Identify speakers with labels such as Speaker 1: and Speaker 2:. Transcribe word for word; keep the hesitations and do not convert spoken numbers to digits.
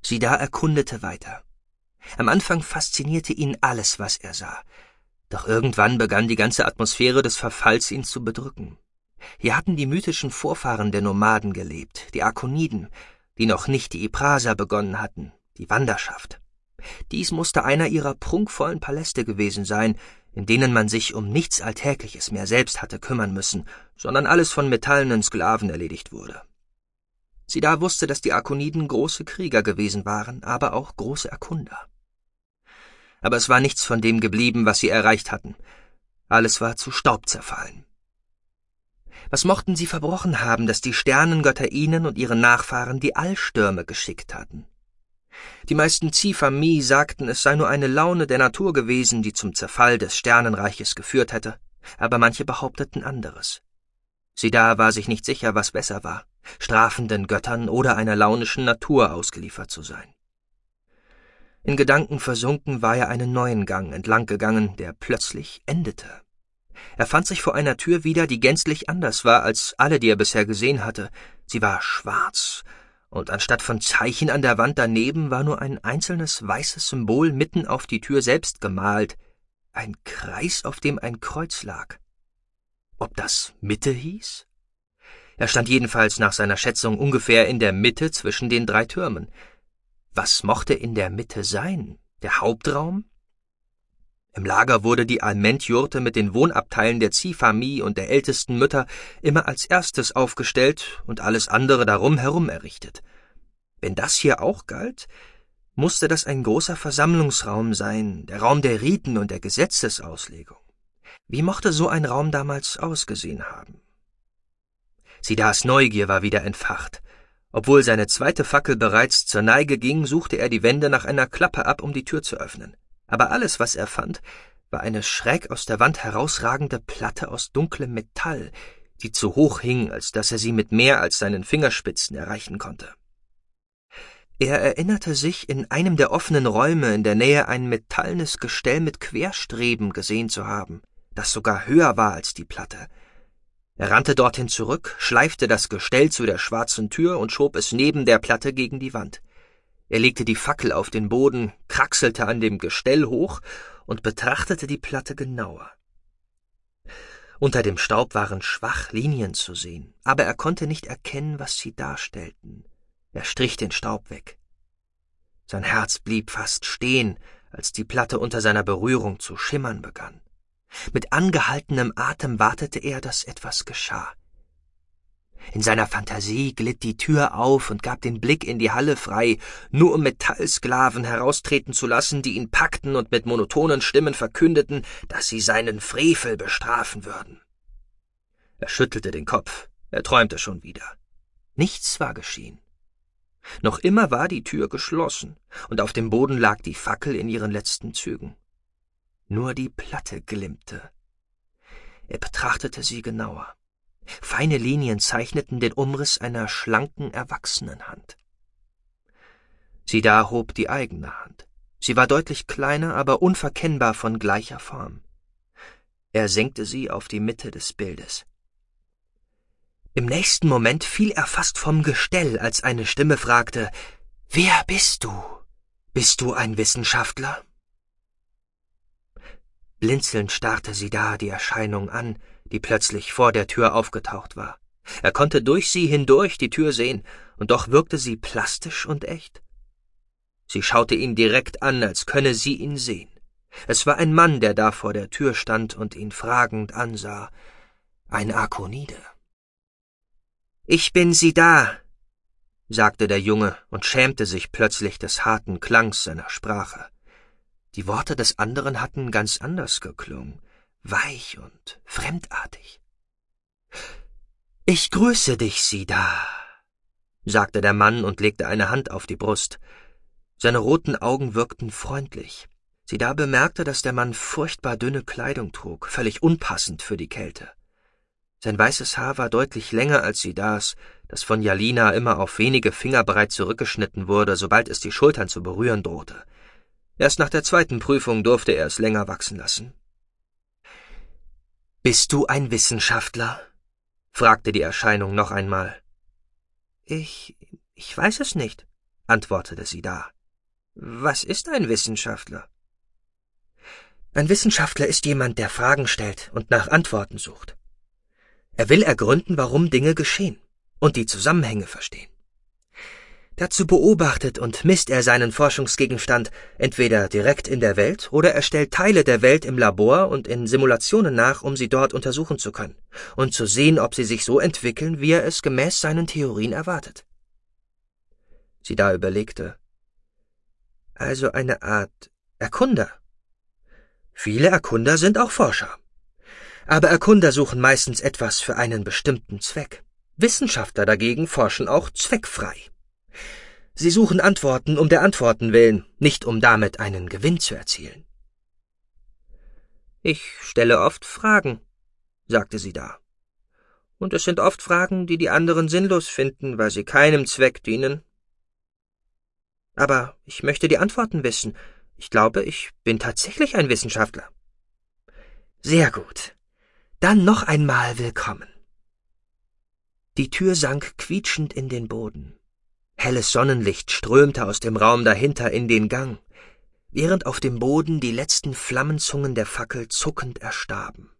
Speaker 1: Sida erkundete weiter. Am Anfang faszinierte ihn alles, was er sah. Doch irgendwann begann die ganze Atmosphäre des Verfalls ihn zu bedrücken. Hier hatten die mythischen Vorfahren der Nomaden gelebt, die Akoniden, die noch nicht die Ipraser begonnen hatten, die Wanderschaft. Dies musste einer ihrer prunkvollen Paläste gewesen sein, in denen man sich um nichts Alltägliches mehr selbst hatte kümmern müssen, sondern alles von metallenen Sklaven erledigt wurde. Sida wusste, dass die Akoniden große Krieger gewesen waren, aber auch große Erkunder. Aber es war nichts von dem geblieben, was sie erreicht hatten. Alles war zu Staub zerfallen. Was mochten sie verbrochen haben, dass die Sternengötter ihnen und ihren Nachfahren die Allstürme geschickt hatten? Die meisten Zifami sagten, es sei nur eine Laune der Natur gewesen, die zum Zerfall des Sternenreiches geführt hätte, aber manche behaupteten anderes. Sida war sich nicht sicher, was besser war, strafenden Göttern oder einer launischen Natur ausgeliefert zu sein. In Gedanken versunken war er einen neuen Gang entlang gegangen, der plötzlich endete. Er fand sich vor einer Tür wieder, die gänzlich anders war als alle, die er bisher gesehen hatte. Sie war schwarz, und anstatt von Zeichen an der Wand daneben war nur ein einzelnes weißes Symbol mitten auf die Tür selbst gemalt, ein Kreis, auf dem ein Kreuz lag. Ob das Mitte hieß? Er stand jedenfalls nach seiner Schätzung ungefähr in der Mitte zwischen den drei Türmen. Was mochte in der Mitte sein? Der Hauptraum? Im Lager wurde die Alment-Jurte mit den Wohnabteilen der Zifami und der ältesten Mütter immer als erstes aufgestellt und alles andere darum herum errichtet. Wenn das hier auch galt, musste das ein großer Versammlungsraum sein, der Raum der Riten und der Gesetzesauslegung. Wie mochte so ein Raum damals ausgesehen haben? Sidas Neugier war wieder entfacht. Obwohl seine zweite Fackel bereits zur Neige ging, suchte er die Wände nach einer Klappe ab, um die Tür zu öffnen. Aber alles, was er fand, war eine schräg aus der Wand herausragende Platte aus dunklem Metall, die zu hoch hing, als dass er sie mit mehr als seinen Fingerspitzen erreichen konnte. Er erinnerte sich, in einem der offenen Räume in der Nähe ein metallenes Gestell mit Querstreben gesehen zu haben, das sogar höher war als die Platte. Er rannte dorthin zurück, schleifte das Gestell zu der schwarzen Tür und schob es neben der Platte gegen die Wand. Er legte die Fackel auf den Boden, kraxelte an dem Gestell hoch und betrachtete die Platte genauer. Unter dem Staub waren schwach Linien zu sehen, aber er konnte nicht erkennen, was sie darstellten. Er strich den Staub weg. Sein Herz blieb fast stehen, als die Platte unter seiner Berührung zu schimmern begann. Mit angehaltenem Atem wartete er, dass etwas geschah. In seiner Fantasie glitt die Tür auf und gab den Blick in die Halle frei, nur um Metallsklaven heraustreten zu lassen, die ihn packten und mit monotonen Stimmen verkündeten, dass sie seinen Frevel bestrafen würden. Er schüttelte den Kopf, er träumte schon wieder. Nichts war geschehen. Noch immer war die Tür geschlossen, und auf dem Boden lag die Fackel in ihren letzten Zügen. Nur die Platte glimmte. Er betrachtete sie genauer. Feine Linien zeichneten den Umriss einer schlanken Erwachsenenhand. Sida hob die eigene Hand. Sie war deutlich kleiner, aber unverkennbar von gleicher Form. Er senkte sie auf die Mitte des Bildes. Im nächsten Moment fiel er fast vom Gestell, als eine Stimme fragte: »Wer bist du? Bist du ein Wissenschaftler?« Blinzelnd starrte Sida die Erscheinung an, die plötzlich vor der Tür aufgetaucht war. Er konnte durch sie hindurch die Tür sehen, und doch wirkte sie plastisch und echt. Sie schaute ihn direkt an, als könne sie ihn sehen. Es war ein Mann, der da vor der Tür stand und ihn fragend ansah. Ein Akonide. »Ich bin Sida«, sagte der Junge und schämte sich plötzlich des harten Klangs seiner Sprache. Die Worte des anderen hatten ganz anders geklungen, weich und fremdartig. »Ich grüße dich, Sida«, sagte der Mann und legte eine Hand auf die Brust. Seine roten Augen wirkten freundlich. Sida bemerkte, dass der Mann furchtbar dünne Kleidung trug, völlig unpassend für die Kälte. Sein weißes Haar war deutlich länger als Sidas, das von Jalina immer auf wenige Finger breit zurückgeschnitten wurde, sobald es die Schultern zu berühren drohte. Erst nach der zweiten Prüfung durfte er es länger wachsen lassen. »Bist du ein Wissenschaftler?« fragte die Erscheinung noch einmal. »Ich... ich weiß es nicht«, antwortete Sidar. Was ist ein Wissenschaftler? Ein Wissenschaftler ist jemand, der Fragen stellt und nach Antworten sucht. Er will ergründen, warum Dinge geschehen und die Zusammenhänge verstehen. Dazu beobachtet und misst er seinen Forschungsgegenstand entweder direkt in der Welt oder er stellt Teile der Welt im Labor und in Simulationen nach, um sie dort untersuchen zu können und zu sehen, ob sie sich so entwickeln, wie er es gemäß seinen Theorien erwartet. Sidar überlegte. Also eine Art Erkunder. Viele Erkunder sind auch Forscher. Aber Erkunder suchen meistens etwas für einen bestimmten Zweck. Wissenschaftler dagegen forschen auch zweckfrei. Sie suchen Antworten um der Antworten willen, nicht um damit einen Gewinn zu erzielen. Ich stelle oft Fragen, sagte Sidar. Und es sind oft Fragen, die die anderen sinnlos finden, weil sie keinem Zweck dienen. Aber ich möchte die Antworten wissen. Ich glaube, ich bin tatsächlich ein Wissenschaftler. Sehr gut. Dann noch einmal willkommen. Die Tür sank quietschend in den Boden. Helles Sonnenlicht strömte aus dem Raum dahinter in den Gang, während auf dem Boden die letzten Flammenzungen der Fackel zuckend erstarben.